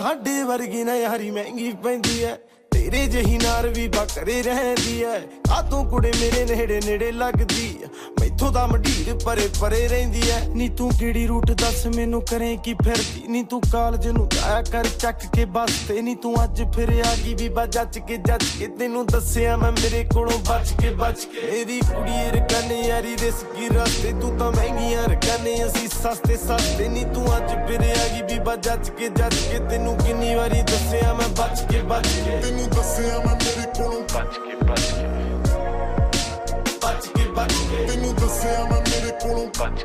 ਸਾਡੇ ਵਰਗੀ ਨਾ ਯਾਰੀ ਮਹਿੰਗੀ ਪੈਂਦੀ ਐ तेरे जही नार भी बकरे रहती है आ तू कुड़े मेरे नेड़े नेड़े लगदी मैथों दा मंडीर परे परे रहिंदी है नी तू केड़ी रूट दस मैनू करे की फिरदी नी तू कालज नू जाया कर चक के बस ते नी तू अज फिर आ गई बीबा जच के तेनू दस्सिया मैं मेरे कोलों बच के मेरी कुड़ी रकाने यारी रिस्की रास्ते तू तां महंगियां रकाने असी सस्ते सस्ते नी तू अज फिर आ गई बीबा जच के तेनू किन्नी वारी दस्सिया मैं बच के तेनू दस्सिया मैं मेरे कोलों बच के तेनू दस्सिया मैं मेरे कोलों बच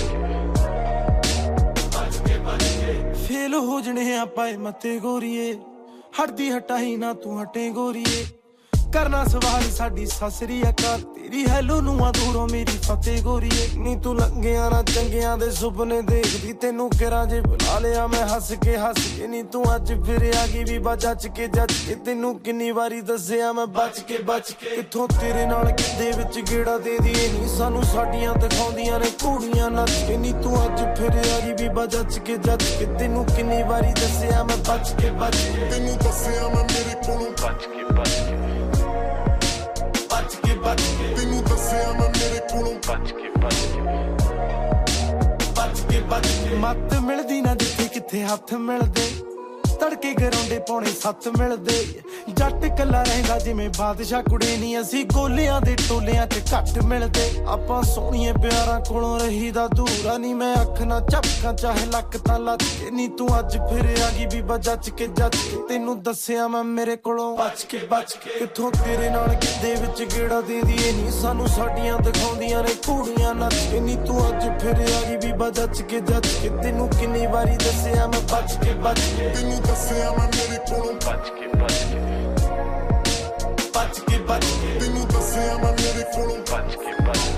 के फेल हो जने आपाए मते गोरीए हटदी हटाई ना तू हटे गोरीए करना सवाल साडी ससरी अकाल तेरी हैलो नू आ दूरों मेरी फतेह गोरीए नी तू लंघिया ना चंगियां दे सुपने देखदी तेनू किरा जे बुला लिया मैं हस के नी तू अज फिर आ गई भी जच के तेनू किन्नी वारी दस्सिया मैं बच के किथों तेरे नाल किदे विच गेड़ा दे दिए नी सानू साडियां दिखाउंदियां ने घोड़ियां नच के नी तू अज फिर आ गई भी जच के तेनू किन्नी वारी दस्सिया मैं बच के तेनू दस्सिया मैं मेरे कोलों बच के तेनू दस्सिया मैं मेरे कोलों बच के मत मिलदी ना जिथे किथे हथ मिलदे तड़के गराउंडे पौने 7 मिलदे जट कला रहिंदा जिवें बादशाह कुड़े नी असी गोलियां दे टोलियां च घट मिलदे आपां सोहणिए प्यारां कोलों रहीदा दूरा नी मैं अख ना झपकां चाहे लक तां लच के नी तू अज फिर आ गई बीबा जच के तेनू दस्सिया मैं मेरे कोलों बच के किथों तेरे नाल किदे विच गेड़ा दे दिए नी सानू साडियां दिखाउंदियां ने घोड़ियां नच के नी तू अज फिर आ गई बीबा जच के तेनू किन्नी वारी दस्सिया मैं बच के तेनू दस्सिया मैं मेरे कोलों बच के तेनू दस्सिया मैं मेरे कोलों बच के